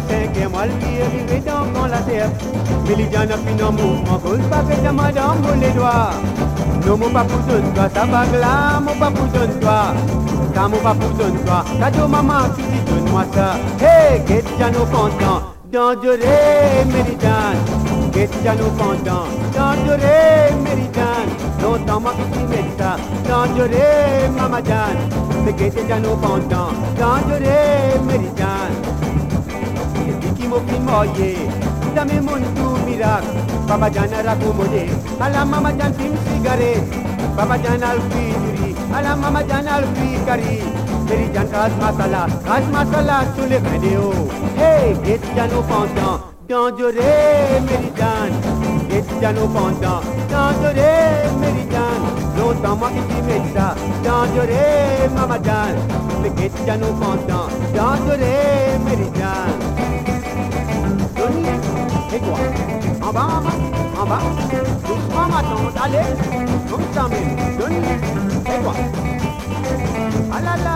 5e mois, qui est arrivé dans la terre. Méridiane a fait un mouvement, cause pas que ta madame pour les doigts. Non, mon pas pour toi, ça va là, mon pas pour toi. Ça mon pas pour toi, cadeau maman, tu dis donne-moi ça. Hey, Guetiano content, dangereux Méridiane. Guetiano content, dangereux Méridiane. Longtemps moi qui mets ça, dangereux Maman Diane. Mais Guetiano content, dangereux Méridiane. Et puis qui m'a fait moyer, ça me montre tout miracle. Papa Diane a raccommodé, à la Maman Diane fume cigarette. Papa Diane a le fruit, à la Maman Diane a le fruit curry. Méridiane casse masala sur les vidéos. Hey, Guetiano content, dangereux Méridiane. Guetiano content, dangereux Méridiane. Longtemps moi qui mets ça, dangereux Maman Diane. Mais Guetiano content, dangereux Méridiane. Johnny, et quoi? En bas, doucement ma tante, allez, comme ça même. Johnny, et quoi? Ah là là.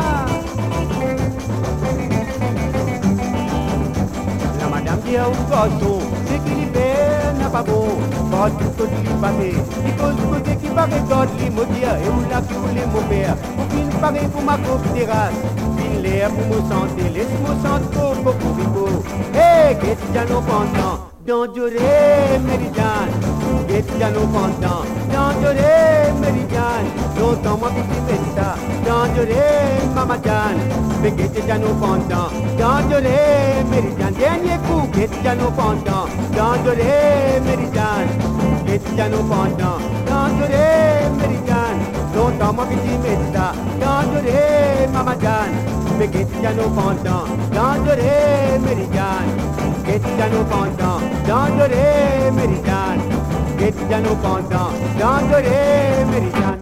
La madame dit au garçon, c'est qu'il y fait n'a pas bon. Pas tout ce qui passe, il cause côté qui paraît d'autres les maudire. Et où là qui voulait mon père, pour qu'il paraît pour ma pauvre terrasse. Fin l'air pour me sentir, laisse-moi sentir pour Rico. Hey, Guetiano content, dangereux Méridiane. Guetiano content, dangereux Méridiane. Longtemps moi qui fais ça, dangereux Maman Diane. Mais Guetiano content, dangereux Méridiane. Dernier coup, Guetiano content, dangereux Méridiane. Guetiano content, dangereux Méridiane. Longtemps moi qui fais ça, dangereux Maman Diane. Mais Guetiano content, dangereux Méridiane. Guetiano content, dangereux Méridiane. Guetiano content, dangereux Méridiane.